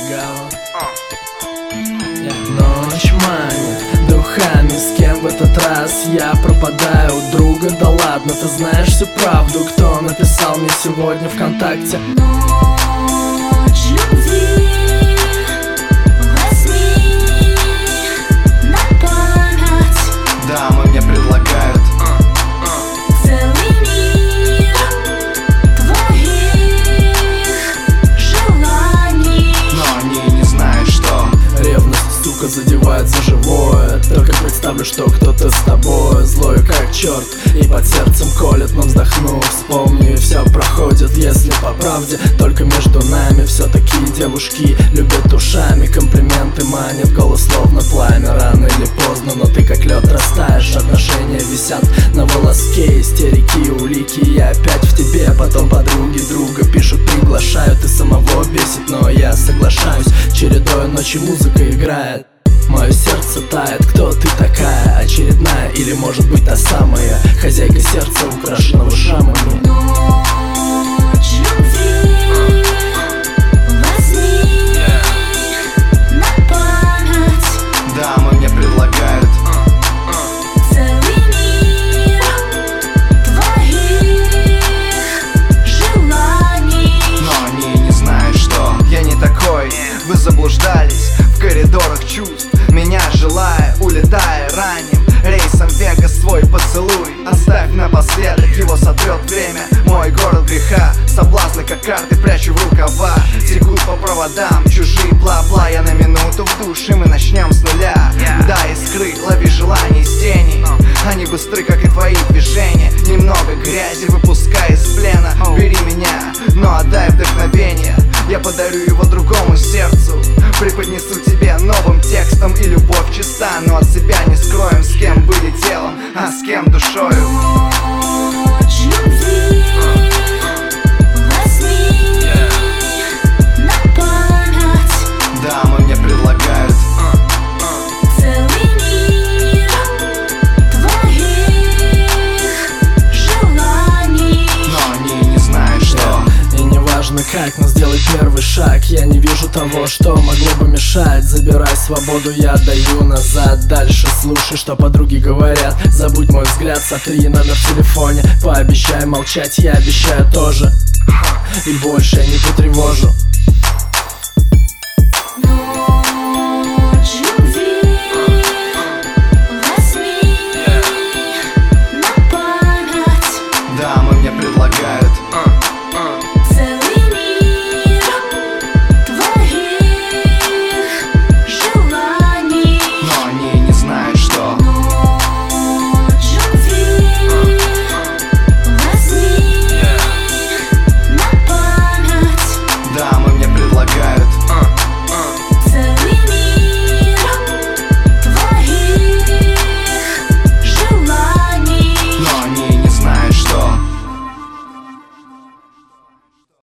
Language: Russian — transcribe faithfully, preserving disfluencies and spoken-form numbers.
Гава. Ночь манит духами, с кем в этот раз я пропадаю у друга? Да ладно, ты знаешь всю правду, кто написал мне сегодня ВКонтакте? Ночь любви во сне на память. Дамы мне предлагают Целый мир твоих желаний. но они не знают, что Ревность, сука, задевает за живое. Только представлю, что кто-то с тобой злой как черт и под сердцем колет, но вздохнув, вспомни, и все проходит. Если по правде, только между нами все такие девушки любят ушами. Комплименты манят, голос словно пламя. Рано или поздно, но ты как лед растаешь. Отношения висят на волоске, истерики, улики. Я опять в тебе, потом подруги друга пишут, приглашают. И самого бесит, но я соглашаюсь. Чередой ночи музыка играет, мое сердце тает. Кто ты такая? Очередная или может быть та самая хозяйка сердца, украшенного шрамами? Ночь любви во сне на память. дамы мне предлагают Целый мир твоих желаний. но они не знают, что я не такой. Вы заблуждались в коридорах чувств, меня желая, улетая ранним рейсом Вегас, свой поцелуй оставь напоследок, его сотрет время. Мой город греха, соблазны как карты прячу в рукава. Текут по проводам чужие бла-бла. Я на минуту в душ, и мы начнем с нуля. Да, искры, лови желания из тени, они быстры, как и твои движения. Немного грязи выпускай из плена. Бери меня, но отдай вдохновение. Я подарю его другому сердцу, преподнесу тебе новым текстом. И любовь чиста, но от себя не скроем. С кем были телом, а с кем душою. Ночь любви во сне на память. Дамы мне предлагают Целый мир твоих желаний. но они не знают, что И не важно как, но сделай первый шаг. Я не вижу того, что могло бы мешать. Забирай свободу, я даю назад. Дальше слушай, что подруги говорят. Забудь мой взгляд, сотри номер в телефоне. Пообещай молчать, я обещаю тоже. И больше я не потревожу.